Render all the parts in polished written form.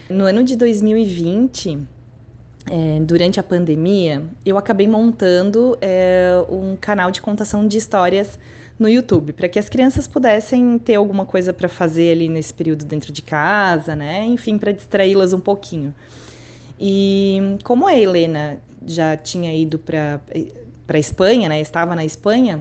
No ano de 2020, durante a pandemia, eu acabei montando um canal de contação de histórias no YouTube, para que as crianças pudessem ter alguma coisa para fazer ali nesse período dentro de casa, né? Enfim, para distraí-las um pouquinho. E como a Helena já tinha ido para a Espanha, né? Estava na Espanha,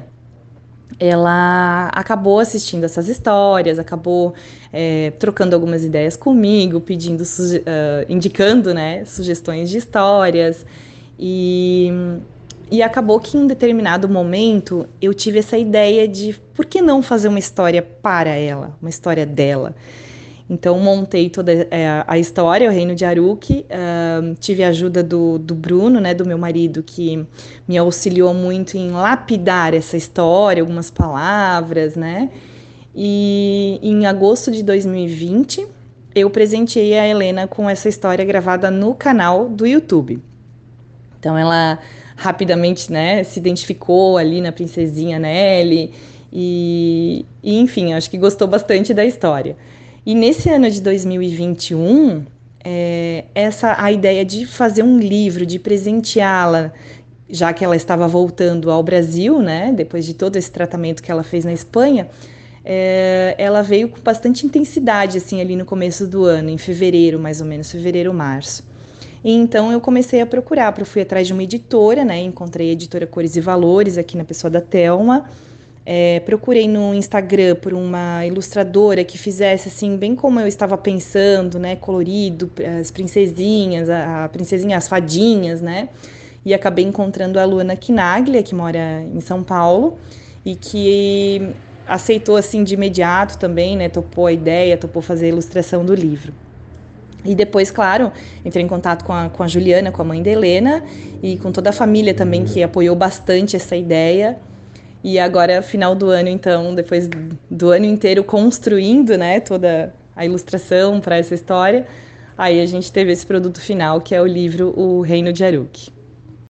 ela acabou assistindo essas histórias, acabou trocando algumas ideias comigo, pedindo, indicando, né, sugestões de histórias. E, e acabou que em determinado momento eu tive essa ideia de por que não fazer uma história para ela, uma história dela. Então, montei toda a história, o Reino de Aruque, tive a ajuda do Bruno, né, do meu marido, que me auxiliou muito em lapidar essa história, algumas palavras, né, e em agosto de 2020, eu presenteei a Helena com essa história gravada no canal do YouTube. Então, ela rapidamente, né, se identificou ali na princesinha Nelly, enfim, acho que gostou bastante da história. E nesse ano de 2021, a ideia de fazer um livro, de presenteá-la, já que ela estava voltando ao Brasil, né, depois de todo esse tratamento que ela fez na Espanha, ela veio com bastante intensidade, assim, ali no começo do ano, em fevereiro, mais ou menos, fevereiro, março. E então eu comecei a procurar, fui atrás de uma editora, né, encontrei a editora Cores e Valores, aqui na pessoa da Thelma. Procurei no Instagram por uma ilustradora que fizesse assim, bem como eu estava pensando, né, colorido, as princesinhas, a princesinha, as fadinhas, né, e acabei encontrando a Luana Quinaglia, que mora em São Paulo, e que aceitou assim de imediato também, né, topou a ideia, topou fazer a ilustração do livro. E depois, claro, entrei em contato com a Juliana, com a mãe da Helena, e com toda a família também, que apoiou bastante essa ideia. E agora, final do ano, então, depois do ano inteiro construindo, né, toda a ilustração para essa história, aí a gente teve esse produto final, que é o livro O Reino de Aruque.